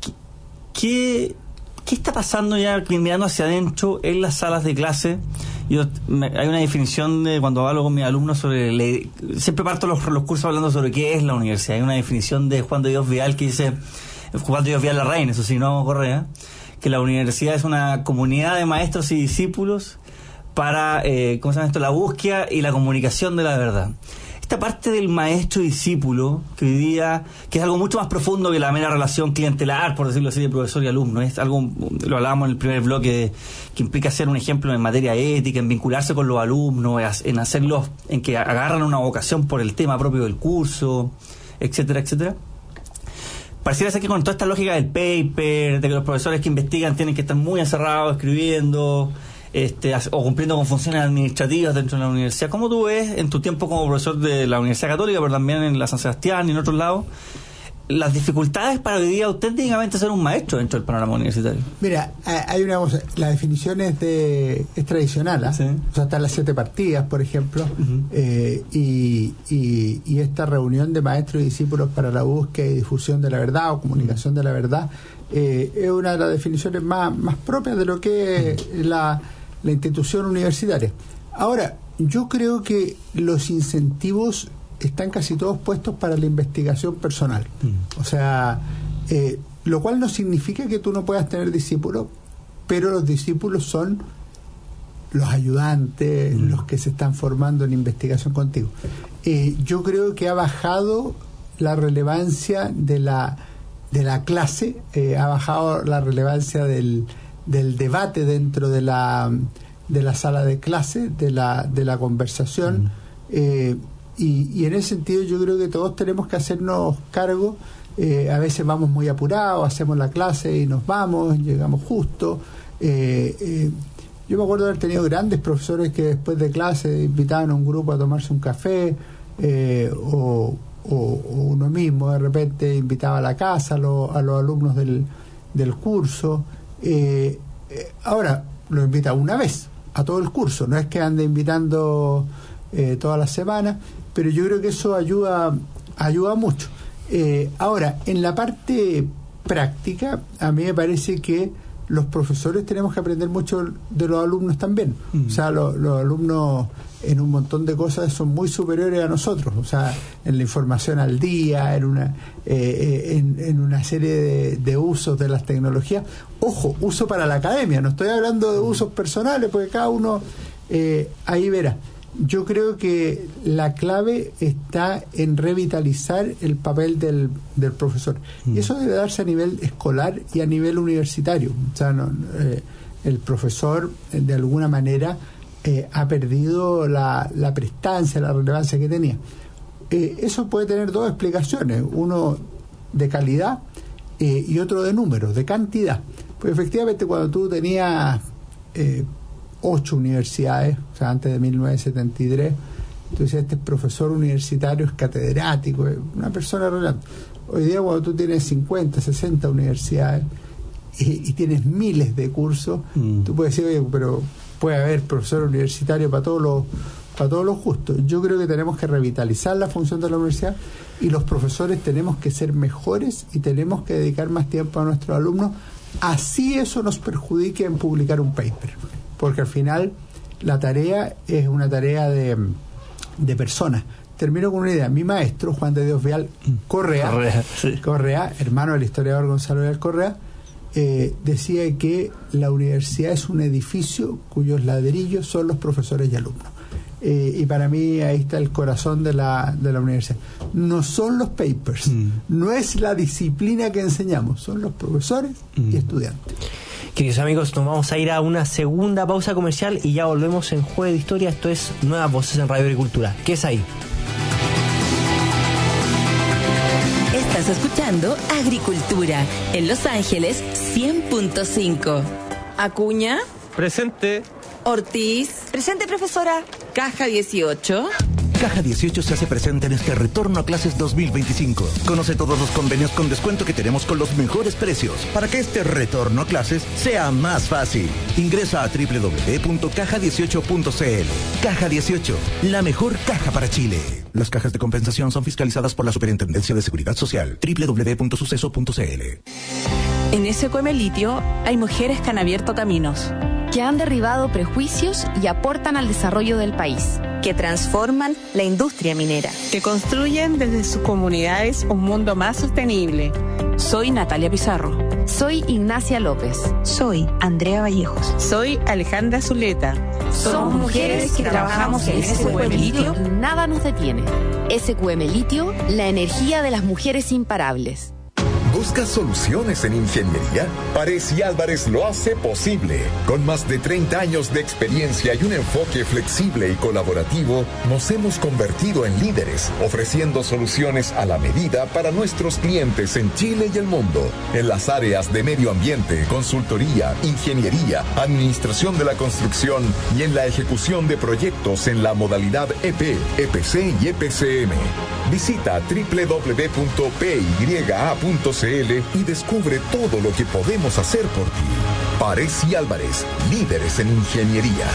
¿qué, qué está pasando ya mirando hacia adentro en las salas de clase? Yo, me, hay una definición de cuando hablo con mis alumnos sobre le, siempre parto los, los cursos hablando sobre qué es la universidad. Hay una definición de Juan de Dios Vial que dice, Juan de Dios Vial Larraín, eso sí, no Correa, que la universidad es una comunidad de maestros y discípulos para, eh, ¿cómo se llama esto? La búsqueda y la comunicación de la verdad. Esta parte del maestro-discípulo, que hoy día, que es algo mucho más profundo que la mera relación clientelar, por decirlo así, de profesor y alumno, es algo, lo hablábamos en el primer bloque, que implica ser un ejemplo en materia ética, en vincularse con los alumnos, en hacerlos, en que agarran una vocación por el tema propio del curso, etcétera, etcétera. Pareciera ser que con toda esta lógica del paper, de que los profesores que investigan tienen que estar muy encerrados escribiendo, Este, o cumpliendo con funciones administrativas dentro de la universidad. ¿Cómo tú ves en tu tiempo como profesor de la Universidad Católica, pero también en la San Sebastián y en otros lados, las dificultades para hoy día auténticamente ser un maestro dentro del panorama universitario? Mira, hay una cosa, la definición es, de, es tradicional, ¿eh? Sí. O sea, están las siete partidas, por ejemplo, uh-huh. eh, y, y, y esta reunión de maestros y discípulos para la búsqueda y difusión de la verdad o comunicación uh-huh. de la verdad eh, es una de las definiciones más, más propias de lo que es uh-huh. la la institución universitaria. Ahora, yo creo que los incentivos están casi todos puestos para la investigación personal. Mm. O sea, eh, lo cual no significa que tú no puedas tener discípulos, pero los discípulos son los ayudantes, mm. los que se están formando en investigación contigo. Eh, yo creo que ha bajado la relevancia de la, de la clase, eh, ha bajado la relevancia del del debate dentro de la de la sala de clase, de la de la conversación, mm. eh, y, y en ese sentido yo creo que todos tenemos que hacernos cargo. Eh, a veces vamos muy apurados, hacemos la clase y nos vamos, llegamos justo. Eh, eh, yo me acuerdo de haber tenido grandes profesores que después de clase invitaban a un grupo a tomarse un café, eh, o, o, o uno mismo de repente invitaba a la casa a, lo, a los alumnos del, del curso. Eh, eh, ahora lo invita una vez a todo el curso, no es que ande invitando eh, todas las semanas, pero yo creo que eso ayuda ayuda mucho. Eh, ahora, en la parte práctica, a mí me parece que los profesores tenemos que aprender mucho de los alumnos también. Mm. O sea, lo, los alumnos en un montón de cosas son muy superiores a nosotros. O sea, en la información al día, en una eh, en, en una serie de, de usos de las tecnologías. Ojo, uso para la academia. No estoy hablando de usos personales, porque cada uno eh, ahí verá. Yo creo que la clave está en revitalizar el papel del, del profesor. Mm. Y eso debe darse a nivel escolar y a nivel universitario. O sea, no, eh, el profesor, de alguna manera, eh, ha perdido la, la prestancia, la relevancia que tenía. Eh, eso puede tener dos explicaciones. Uno de calidad eh, y otro de números, de cantidad. Pues efectivamente, cuando tú tenías... Eh, ocho universidades, o sea, antes de mil novecientos setenta y tres, entonces este profesor universitario es catedrático, es una persona relevante. Hoy día cuando tú tienes cincuenta, sesenta universidades y, y tienes miles de cursos, mm. tú puedes decir, oye, pero puede haber profesor universitario para todos los para todos los gustos. Yo creo que tenemos que revitalizar la función de la universidad y los profesores tenemos que ser mejores y tenemos que dedicar más tiempo a nuestros alumnos, así eso nos perjudique en publicar un paper. Porque al final la tarea es una tarea de, de personas. Termino con una idea. Mi maestro, Juan de Dios Vial Correa, Correa, sí. Correa, hermano del historiador Gonzalo Vial Correa, eh, decía que la universidad es un edificio cuyos ladrillos son los profesores y alumnos. Eh, y para mí ahí está el corazón de la, de la universidad. No son los papers, mm. no es la disciplina que enseñamos, son los profesores mm. y estudiantes. Queridos amigos, nos vamos a ir a una segunda pausa comercial y ya volvemos en Jueves de Historia. Esto es Nuevas Voces en Radio Agricultura. ¿Qué es ahí? Estás escuchando Agricultura en Los Ángeles cien punto cinco. Acuña. Presente. Ortiz. Presente, profesora. Caja dieciocho. Caja dieciocho se hace presente en este retorno a clases dos mil veinticinco. Conoce todos los convenios con descuento que tenemos con los mejores precios para que este retorno a clases sea más fácil. Ingresa a doble u doble u doble u punto caja dieciocho punto c l. Caja dieciocho, la mejor caja para Chile. Las cajas de compensación son fiscalizadas por la Superintendencia de Seguridad Social. doble u doble u doble u punto suceso punto c l. En S Q M Litio hay mujeres que han abierto caminos, que han derribado prejuicios y aportan al desarrollo del país, que transforman la industria minera, que construyen desde sus comunidades un mundo más sostenible. Soy Natalia Pizarro. Soy Ignacia López. Soy Andrea Vallejos. Soy Alejandra Zuleta. Somos mujeres que trabajamos en S Q M Litio y nada nos detiene. S Q M Litio, la energía de las mujeres imparables. ¿Buscas soluciones en ingeniería? Paresi Álvarez lo hace posible. Con más de treinta años de experiencia y un enfoque flexible y colaborativo, nos hemos convertido en líderes, ofreciendo soluciones a la medida para nuestros clientes en Chile y el mundo, en las áreas de medio ambiente, consultoría, ingeniería, administración de la construcción y en la ejecución de proyectos en la modalidad E P, E P C y E P C M. Visita doble u doble u doble u punto p y a punto c l y descubre todo lo que podemos hacer por ti. Paresi Álvarez, líderes en ingeniería.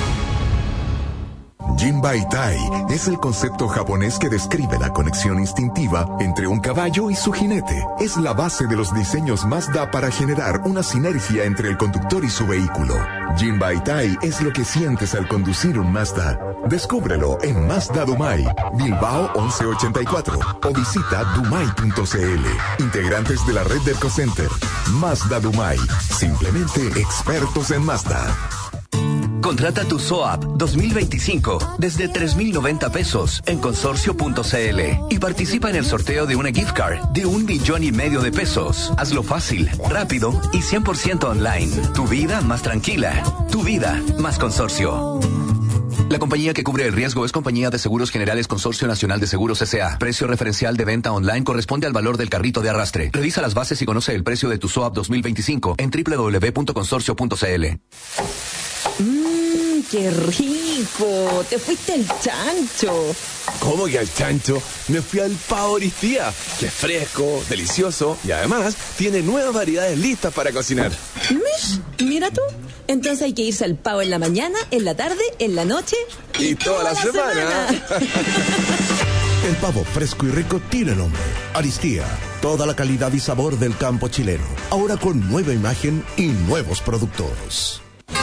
Jinbaitai es el concepto japonés que describe la conexión instintiva entre un caballo y su jinete. Es la base de los diseños Mazda para generar una sinergia entre el conductor y su vehículo. Jinbaitai es lo que sientes al conducir un Mazda. Descúbrelo en Mazda Dumai, Bilbao once ochenta y cuatro o visita dumai punto c l. Integrantes de la red de EcoCenter. Mazda Dumai, simplemente expertos en Mazda. Contrata tu S O A P dos mil veinticinco desde tres mil noventa pesos en consorcio punto c l y participa en el sorteo de una gift card de un millón y medio de pesos. Hazlo fácil, rápido y cien por ciento online. Tu vida más tranquila. Tu vida más consorcio. La compañía que cubre el riesgo es Compañía de Seguros Generales Consorcio Nacional de Seguros S A Precio referencial de venta online corresponde al valor del carrito de arrastre. Revisa las bases y conoce el precio de tu S O A P dos mil veinticinco en doble u doble u doble u punto consorcio punto c l. Mmm, qué rico. Te fuiste al chancho. ¿Cómo que al chancho? Me fui al Pavo Aristía, que es fresco, delicioso y además tiene nuevas variedades listas para cocinar. Mish, mira tú. Entonces hay que irse al Pavo en la mañana, en la tarde, en la noche y, y toda, toda la, la semana. semana. El pavo fresco y rico tiene nombre. Aristía. Toda la calidad y sabor del campo chileno. Ahora con nueva imagen y nuevos productos.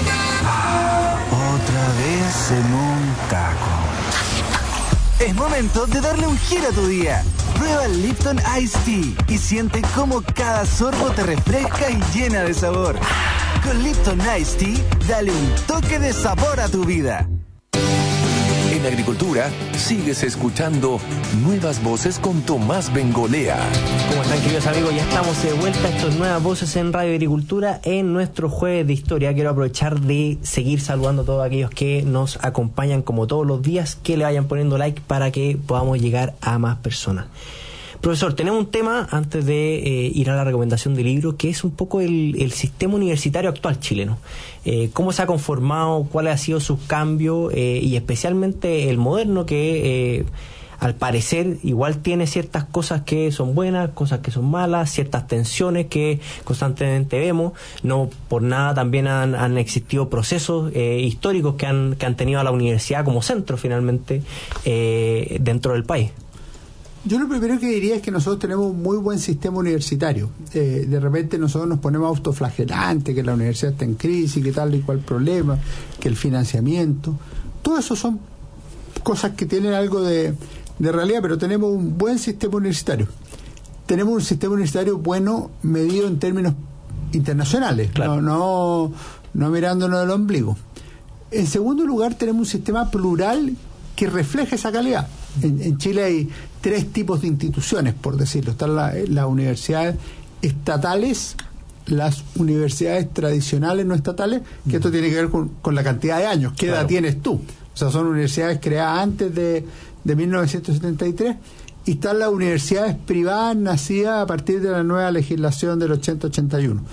Otra vez en un taco. Es momento de darle un giro a tu día. Prueba el Lipton Iced Tea y siente cómo cada sorbo te refresca y llena de sabor. Con Lipton Iced Tea, dale un toque de sabor a tu vida. En Agricultura, sigues escuchando Nuevas Voces con Tomás Bengolea. ¿Cómo están, queridos amigos? Ya estamos de vuelta. Esto es Nuevas Voces en Radio Agricultura en nuestro jueves de historia. Quiero aprovechar de seguir saludando a todos aquellos que nos acompañan como todos los días, que le vayan poniendo like para que podamos llegar a más personas. Profesor, tenemos un tema antes de eh, ir a la recomendación del libro, que es un poco el, el sistema universitario actual chileno. Eh, ¿Cómo se ha conformado? ¿Cuáles han sido sus cambios? Eh, y especialmente el moderno, que eh, al parecer igual tiene ciertas cosas que son buenas, cosas que son malas, ciertas tensiones que constantemente vemos. No por nada también han, han existido procesos eh, históricos que han, que han tenido a la universidad como centro finalmente eh, dentro del país. Yo lo primero que diría es que nosotros tenemos un muy buen sistema universitario. Eh, de repente nosotros nos ponemos autoflagelantes, que la universidad está en crisis, que tal y cual problema, que el financiamiento. Todo eso son cosas que tienen algo de, de realidad, pero tenemos un buen sistema universitario. Tenemos un sistema universitario bueno medido en términos internacionales, claro. no, no, no mirándonos del ombligo. En segundo lugar, tenemos un sistema plural que refleja esa calidad. En, en Chile hay tres tipos de instituciones, por decirlo. Están la, las universidades estatales, las universidades tradicionales no estatales, que esto tiene que ver con, con la cantidad de años. ¿Qué claro. edad tienes tú? O sea, son universidades creadas antes de, de mil novecientos setenta y tres. Y están las universidades privadas nacidas a partir de la nueva legislación del ochenta ochenta y uno.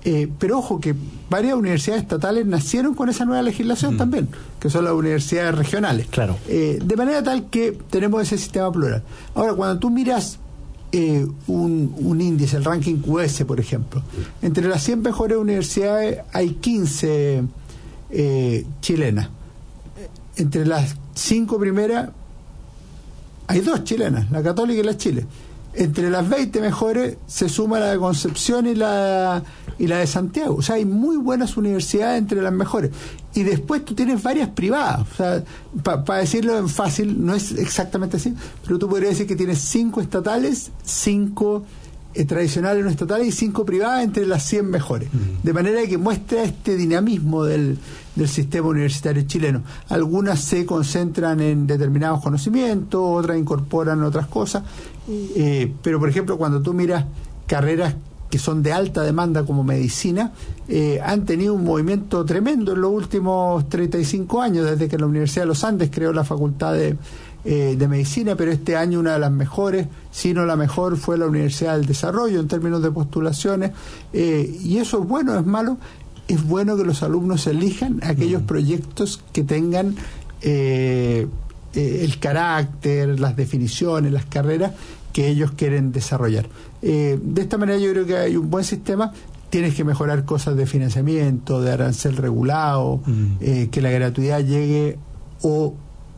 Eh, pero ojo que varias universidades estatales nacieron con esa nueva legislación mm. también, que son las universidades regionales. Claro. Eh, de manera tal que tenemos ese sistema plural. Ahora, cuando tú miras eh, un, un índice, el ranking Q S, por ejemplo, entre las cien mejores universidades hay quince eh, chilenas. Entre las cinco primeras hay dos chilenas, la Católica y la Chile. Entre las veinte mejores se suma la de Concepción y la y la de Santiago. O sea, hay muy buenas universidades entre las mejores. Y después tú tienes varias privadas. O sea, para pa decirlo en fácil, no es exactamente así, pero tú podrías decir que tienes cinco estatales, cinco eh, tradicionales no estatales y cinco privadas entre las cien mejores. Mm. De manera que muestra este dinamismo del, del sistema universitario chileno. Algunas se concentran en determinados conocimientos, otras incorporan otras cosas. Eh, pero por ejemplo, cuando tú miras carreras que son de alta demanda como medicina, eh, han tenido un movimiento tremendo en los últimos treinta y cinco años, desde que la Universidad de los Andes creó la facultad de, eh, de medicina, pero este año una de las mejores, si no la mejor, fue la Universidad del Desarrollo en términos de postulaciones, eh, y eso es bueno, es malo. Es bueno que los alumnos elijan aquellos proyectos que tengan eh, eh, el carácter, las definiciones, las carreras que ellos quieren desarrollar. Eh, de esta manera yo creo que hay un buen sistema. Tienes que mejorar cosas de financiamiento, de arancel regulado, mm. eh, que la gratuidad llegue o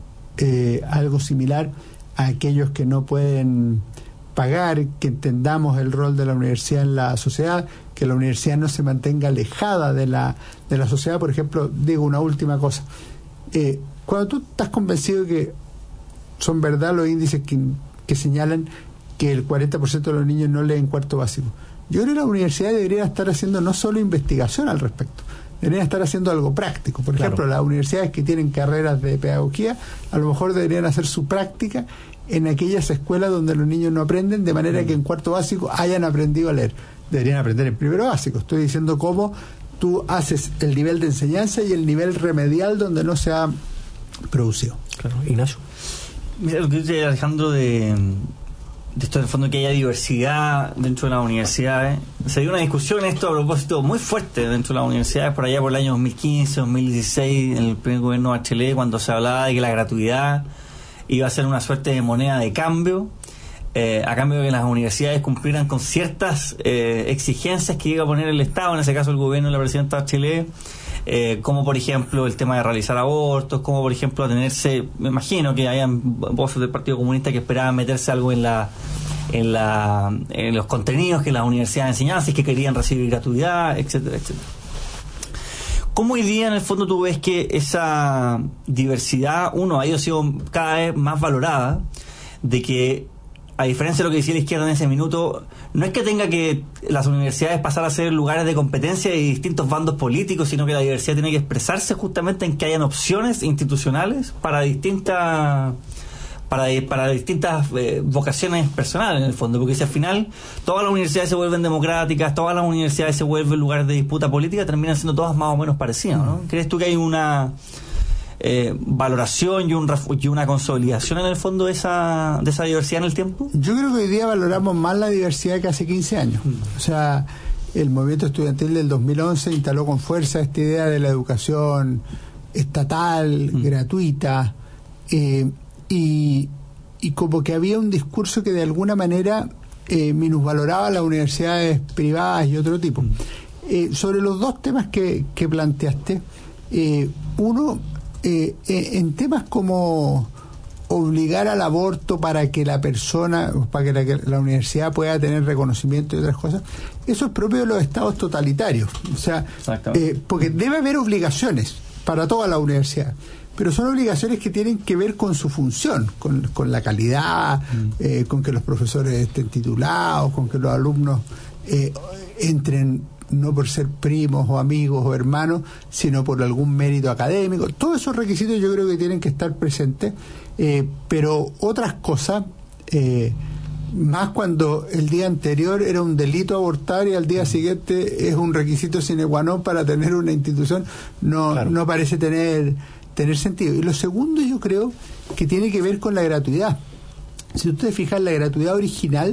eh, algo similar a aquellos que no pueden pagar, que entendamos el rol de la universidad en la sociedad, que la universidad no se mantenga alejada de la, de la sociedad. Por ejemplo, digo una última cosa. Eh, cuando tú estás convencido que son verdad los índices que, que señalan que el cuarenta por ciento de los niños no leen cuarto básico, yo creo que la universidad debería estar haciendo no solo investigación al respecto, deberían estar haciendo algo práctico. Por claro. ejemplo, las universidades que tienen carreras de pedagogía a lo mejor deberían hacer su práctica en aquellas escuelas donde los niños no aprenden, de manera que en cuarto básico hayan aprendido a leer. Deberían aprender en primero básico. Estoy diciendo cómo tú haces el nivel de enseñanza y el nivel remedial donde no se ha producido. Claro, Ignacio. Mira, lo que dice Alejandro de, de esto, en el fondo, que haya diversidad dentro de las universidades. Se dio una discusión esto a propósito muy fuerte dentro de las universidades por allá por el año dos mil quince, dos mil dieciséis, en el primer gobierno de Bachelet, cuando se hablaba de que la gratuidad iba a ser una suerte de moneda de cambio, eh, a cambio de que las universidades cumplieran con ciertas eh, exigencias que iba a poner el Estado, en ese caso el gobierno de la presidenta Bachelet, eh, como por ejemplo el tema de realizar abortos, como por ejemplo tenerse, me imagino que hayan voces del Partido Comunista que esperaban meterse algo en la en la en los contenidos que las universidades enseñaban, si es que querían recibir gratuidad, etcétera, etcétera. ¿Cómo hoy día en el fondo tú ves que esa diversidad, uno, ha ido sido cada vez más valorada, de que, a diferencia de lo que decía la izquierda en ese minuto, no es que tenga que las universidades pasar a ser lugares de competencia de distintos bandos políticos, sino que la diversidad tiene que expresarse justamente en que hayan opciones institucionales para distintas para, para distintas eh, vocaciones personales, en el fondo, porque si al final todas las universidades se vuelven democráticas, todas las universidades se vuelven lugares de disputa política, terminan siendo todas más o menos parecidas, ¿no? ¿Crees tú que hay una eh, valoración y, un, y una consolidación en el fondo de esa, de esa diversidad en el tiempo? Yo creo que hoy día valoramos más la diversidad que hace quince años. Mm. O sea, el movimiento estudiantil del dos mil once instaló con fuerza esta idea de la educación estatal, mm. gratuita, eh, y, y como que había un discurso que de alguna manera eh, minusvaloraba las universidades privadas y otro tipo. Mm. Eh, sobre los dos temas que, que planteaste, eh, uno, eh, eh, en temas como obligar al aborto para que la persona, para que la, que la universidad pueda tener reconocimiento y otras cosas, eso es propio de los estados totalitarios. O sea, eh, porque debe haber obligaciones para toda la universidad, pero son obligaciones que tienen que ver con su función, con, con la calidad, mm. eh, con que los profesores estén titulados, con que los alumnos eh, entren no por ser primos o amigos o hermanos, sino por algún mérito académico. Todos esos requisitos yo creo que tienen que estar presentes, eh, pero otras cosas, eh, más cuando el día anterior era un delito abortar y al día siguiente es un requisito sine qua non para tener una institución, no, claro. no parece tener, tener sentido. Y lo segundo yo creo que tiene que ver con la gratuidad. Si tú te fijas, la gratuidad original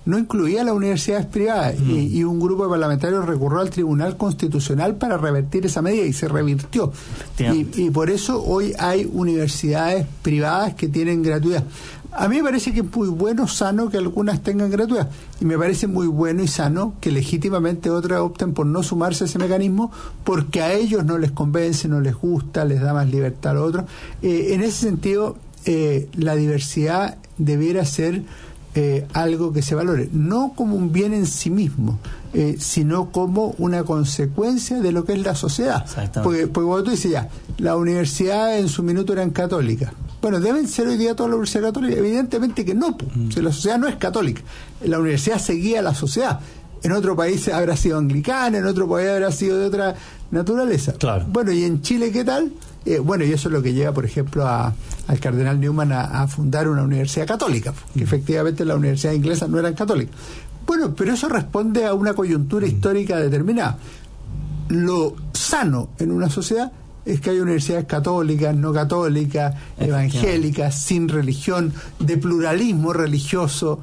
no incluía las universidades privadas mm. y, y un grupo de parlamentarios recurrió al Tribunal Constitucional para revertir esa medida y se revirtió. Y, y por eso hoy hay universidades privadas que tienen gratuidad. A mí me parece que es muy bueno, sano que algunas tengan gratuidad, y me parece muy bueno y sano que legítimamente otras opten por no sumarse a ese mecanismo porque a ellos no les convence, no les gusta, les da más libertad a los otros. Eh, en ese sentido, eh, la diversidad debiera ser eh, algo que se valore, no como un bien en sí mismo, eh, sino como una consecuencia de lo que es la sociedad. Porque, porque cuando tú dices ya, las universidades en su minuto eran católicas, bueno, ¿deben ser hoy día todas las universidades católicas? Evidentemente que no, pues. Mm. O sea, la sociedad no es católica. La universidad seguía a la sociedad. En otro país habrá sido anglicana, en otro país habrá sido de otra naturaleza. Claro. Bueno, ¿y en Chile qué tal? Eh, bueno, y eso es lo que lleva, por ejemplo, a, al cardenal Newman a, a fundar una universidad católica, que mm. efectivamente las universidades inglesas no eran católicas. Bueno, pero eso responde a una coyuntura mm. histórica determinada. Lo sano en una sociedad es que hay universidades católicas, no católicas, evangélicas, sin religión, de pluralismo religioso,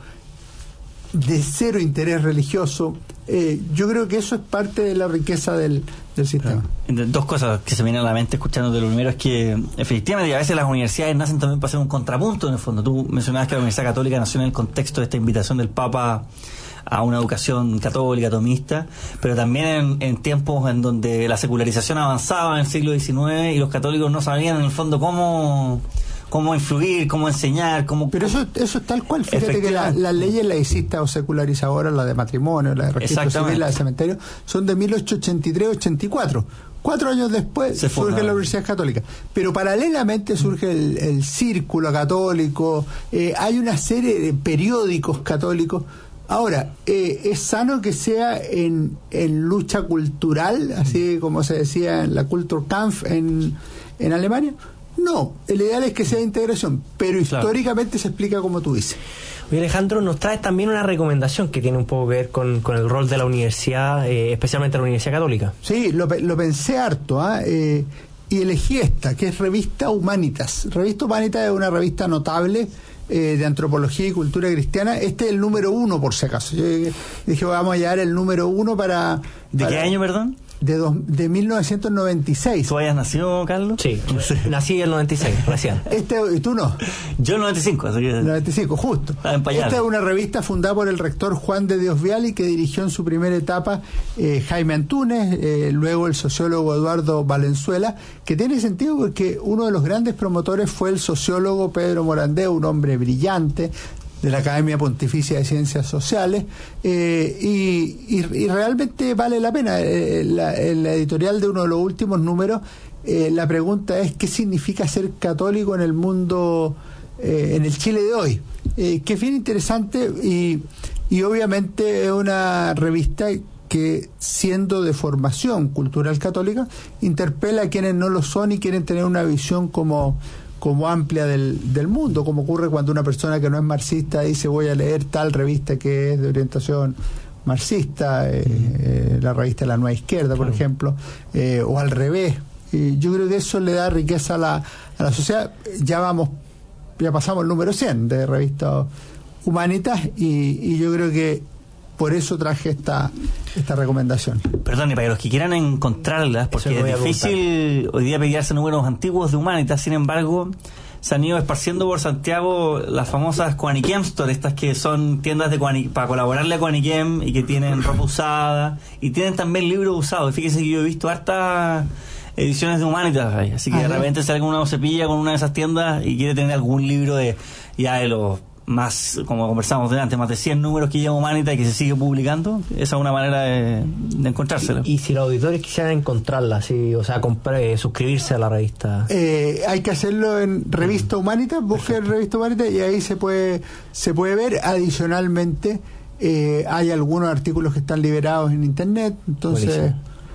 de cero interés religioso. Eh, yo creo que eso es parte de la riqueza del, del sistema. Dos cosas que se me vienen a la mente escuchando de lo primero es que efectivamente a veces las universidades nacen también para ser un contrapunto en el fondo. Tú mencionabas que la Universidad Católica nació en el contexto de esta invitación del Papa a una educación católica, tomista, pero también en, en tiempos en donde la secularización avanzaba en el siglo diecinueve y los católicos no sabían en el fondo cómo cómo influir, cómo enseñar, cómo... Pero eso eso es tal cual, fíjate que las la leyes laicistas o secularizadoras, la de matrimonio, la de registro civil, la de cementerio, son de mil ochocientos ochenta y tres ochenta y cuatro. Cuatro años después se surge la Universidad Católica. Pero paralelamente surge el, el Círculo Católico, eh, hay una serie de periódicos católicos. Ahora, eh, ¿es sano que sea en, en lucha cultural, así como se decía en la Kulturkampf en, en Alemania? No, el ideal es que sea integración, pero históricamente claro. se explica como tú dices. Oye, Alejandro, nos traes también una recomendación que tiene un poco que ver con, con el rol de la universidad, eh, especialmente la Universidad Católica. Sí, lo, lo pensé harto, ¿eh? Eh, y elegí esta, que es Revista Humanitas. Revista Humanitas es una revista notable Eh, de antropología y cultura cristiana. Este es el número uno, por si acaso. Yo dije, vamos a llevar el número uno para... ¿De para, qué año, perdón? De, dos, de mil novecientos noventa y seis. ¿Tú hayas nacido, Carlos? Sí, nací en el noventa y seis, recién. Este, ¿y tú no? Yo en el noventa y cinco. Así que... noventa y cinco, justo. Esta es una revista fundada por el rector Juan de Dios Viali, que dirigió en su primera etapa eh, Jaime Antúnez, eh, luego el sociólogo Eduardo Valenzuela, que tiene sentido porque uno de los grandes promotores fue el sociólogo Pedro Morandé, un hombre brillante de la Academia Pontificia de Ciencias Sociales, eh, y, y, y realmente vale la pena. Eh, la, la editorial de uno de los últimos números, eh, la pregunta es ¿qué significa ser católico en el mundo, eh, en el Chile de hoy? Eh, que es bien interesante y, y obviamente es una revista que, siendo de formación cultural católica, interpela a quienes no lo son y quieren tener una visión como como amplia del, del mundo, como ocurre cuando una persona que no es marxista dice voy a leer tal revista que es de orientación marxista, eh, eh, la revista La Nueva Izquierda, por claro. ejemplo, eh, o al revés. Y yo creo que eso le da riqueza a la, a la sociedad. Ya vamos, ya pasamos el número cien de Revista Humanitas y, y yo creo que por eso traje esta esta recomendación. Perdón, y para los que quieran encontrarlas, porque es difícil hoy día pillarse números antiguos de Humanitas, sin embargo, se han ido esparciendo por Santiago las famosas Coaniquem Store, estas que son tiendas de Coani, para colaborarle a Coaniquem y que tienen ropa usada y tienen también libros usados. Fíjese que yo he visto hartas ediciones de Humanitas ahí, así que ah, de repente si alguno se pilla con una de esas tiendas y quiere tener algún libro de ya de los más, como conversamos delante, más de cien números que lleva Humanitas y que se sigue publicando, esa es una manera de, de encontrársela. Y, y si los auditores quisieran encontrarla, sí, o sea, comprar, eh, suscribirse a la revista. Eh, hay que hacerlo en Revista Humanitas, busquen Revista Humanitas y ahí se puede se puede ver. Adicionalmente, eh, hay algunos artículos que están liberados en internet, entonces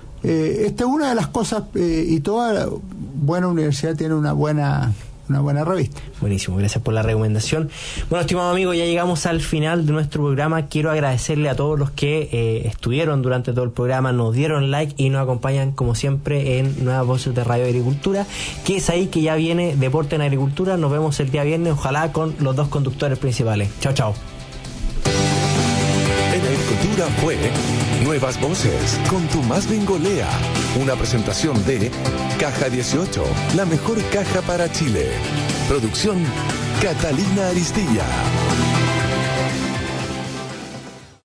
eh, esta es una de las cosas, eh, y toda buena universidad tiene una buena una buena revista. Buenísimo, gracias por la recomendación. Bueno, estimado amigo, ya llegamos al final de nuestro programa. Quiero agradecerle a todos los que eh, estuvieron durante todo el programa, nos dieron like y nos acompañan como siempre en Nuevas Voces de Radio Agricultura, que es ahí que ya viene Deporte en Agricultura. Nos vemos el día viernes, ojalá con los dos conductores principales. Chao, chao. apertura fue Nuevas Voces con Tomás Bengolea, una presentación de Caja dieciocho, la mejor caja para Chile. Producción Catalina Aristilla.